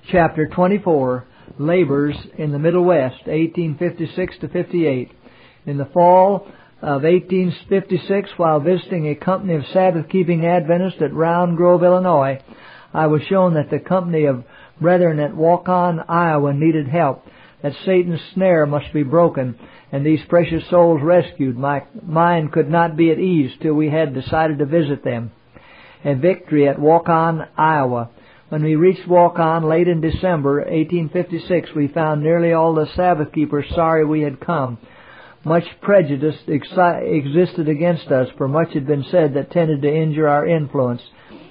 Chapter 24, Labors in the Middle West, 1856 to 58. In the fall of 1856, while visiting a company of Sabbath-keeping Adventists at Round Grove, Illinois, I was shown that the company of brethren at Waukon, Iowa needed help, that Satan's snare must be broken, and these precious souls rescued. My mind could not be at ease till we had decided to visit them. A victory at Waukon, Iowa. When we reached Waukon late in December 1856, we found nearly all the Sabbath keepers sorry we had come. Much prejudice existed against us, for much had been said that tended to injure our influence.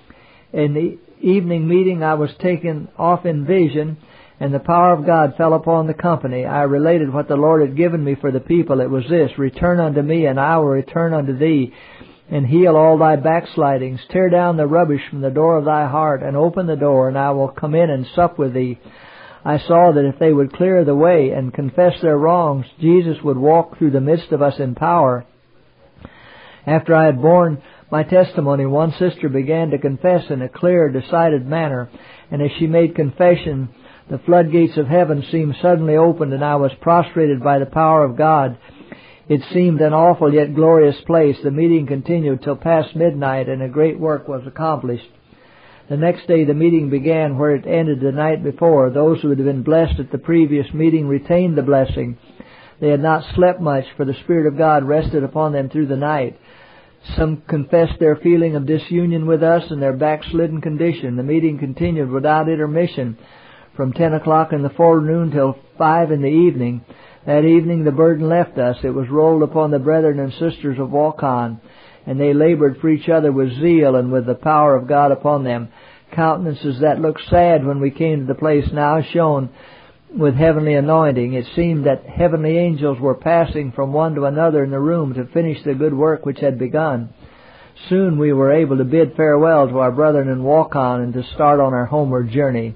In the evening meeting, I was taken off in vision, and the power of God fell upon the company. I related what the Lord had given me for the people. It was this: return unto me, and I will return unto thee, and heal all thy backslidings. Tear down the rubbish from the door of thy heart, and open the door, and I will come in and sup with thee. I saw that if they would clear the way and confess their wrongs, Jesus would walk through the midst of us in power. After I had borne my testimony, one sister began to confess in a clear, decided manner, and as she made confession, the floodgates of heaven seemed suddenly opened, and I was prostrated by the power of God. It seemed an awful yet glorious place. The meeting continued till past midnight, and a great work was accomplished. The next day the meeting began where it ended the night before. Those who had been blessed at the previous meeting retained the blessing. They had not slept much, for the Spirit of God rested upon them through the night. Some confessed their feeling of disunion with us and their backslidden condition. The meeting continued without intermission from 10 o'clock in the forenoon till 5 in the evening. That evening the burden left us. It was rolled upon the brethren and sisters of Waukon, and they labored for each other with zeal and with the power of God upon them. Countenances that looked sad when we came to the place now shone with heavenly anointing. It seemed that heavenly angels were passing from one to another in the room to finish the good work which had begun. Soon we were able to bid farewell to our brethren in Waukon and to start on our homeward journey.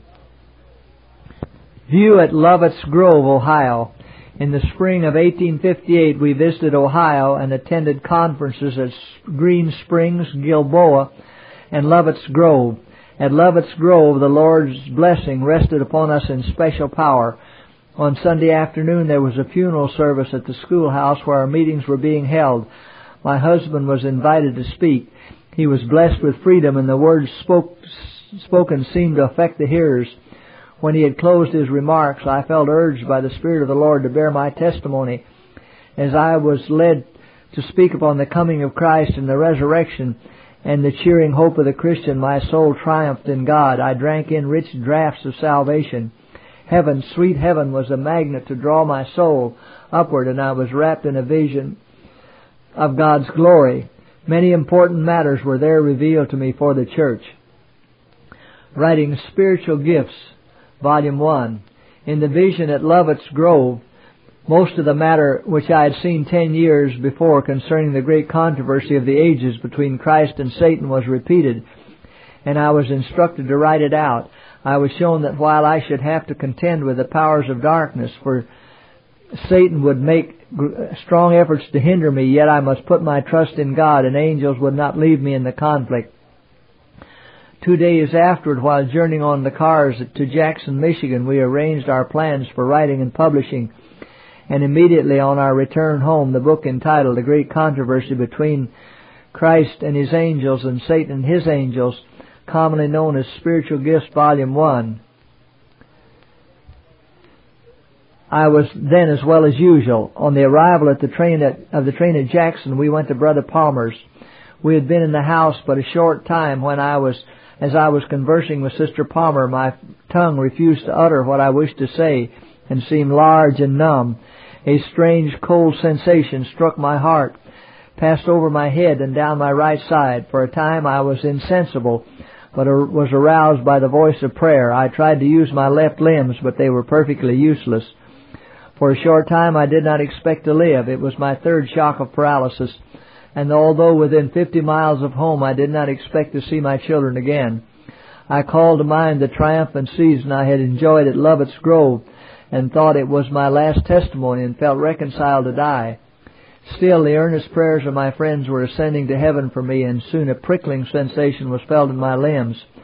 View at Lovett's Grove, Ohio. In the spring of 1858, we visited Ohio and attended conferences at Green Springs, Gilboa, and Lovett's Grove. At Lovett's Grove, the Lord's blessing rested upon us in special power. On Sunday afternoon, there was a funeral service at the schoolhouse where our meetings were being held. My husband was invited to speak. He was blessed with freedom, and the words spoken seemed to affect the hearers. When he had closed his remarks, I felt urged by the Spirit of the Lord to bear my testimony. As I was led to speak upon the coming of Christ and the resurrection and the cheering hope of the Christian, my soul triumphed in God. I drank in rich draughts of salvation. Heaven, sweet heaven, was a magnet to draw my soul upward, and I was wrapped in a vision of God's glory. Many important matters were there revealed to me for the church. Writing Spiritual Gifts, Volume 1. In the vision at Lovett's Grove, most of the matter which I had seen 10 years before concerning the great controversy of the ages between Christ and Satan was repeated, and I was instructed to write it out. I was shown that while I should have to contend with the powers of darkness, for Satan would make strong efforts to hinder me, yet I must put my trust in God, and angels would not leave me in the conflict. 2 days afterward, while journeying on the cars to Jackson, Michigan, we arranged our plans for writing and publishing, and immediately on our return home, the book entitled The Great Controversy Between Christ and His Angels and Satan and His Angels, commonly known as Spiritual Gifts, Volume 1. I was then as well as usual. On the arrival of the train at Jackson, we went to Brother Palmer's. We had been in the house but a short time when as I was conversing with Sister Palmer, my tongue refused to utter what I wished to say and seemed large and numb. A strange cold sensation struck my heart, passed over my head and down my right side. For a time I was insensible, but was aroused by the voice of prayer. I tried to use my left limbs, but they were perfectly useless. For a short time I did not expect to live. It was my third shock of paralysis, and although within 50 miles of home, I did not expect to see my children again. I called to mind the triumphant season I had enjoyed at Lovett's Grove, and thought it was my last testimony, and felt reconciled to die. Still, the earnest prayers of my friends were ascending to heaven for me, and soon a prickling sensation was felt in my limbs.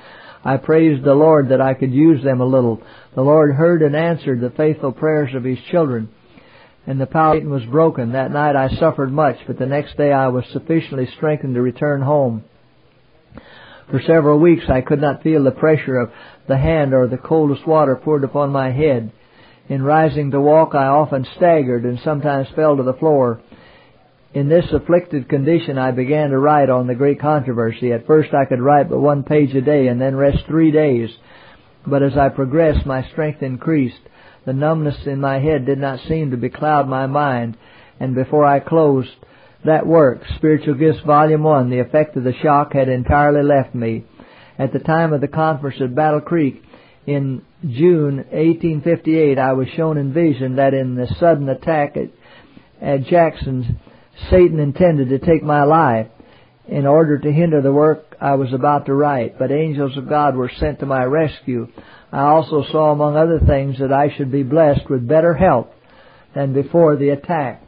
I praised the Lord that I could use them a little. The Lord heard and answered the faithful prayers of His children, and the power of Satan was broken. That night I suffered much, but the next day I was sufficiently strengthened to return home. For several weeks I could not feel the pressure of the hand or the coldest water poured upon my head. In rising to walk I often staggered and sometimes fell to the floor. In this afflicted condition I began to write on the great controversy. At first I could write but 1 page a day and then rest 3 days. But as I progressed, my strength increased. The numbness in my head did not seem to becloud my mind, and before I closed that work, Spiritual Gifts Volume 1, the effect of the shock had entirely left me. At the time of the conference at Battle Creek in June 1858, I was shown in vision that in the sudden attack at Jackson, Satan intended to take my life in order to hinder the work I was about to write, but angels of God were sent to my rescue. I also saw, among other things, that I should be blessed with better health than before the attack.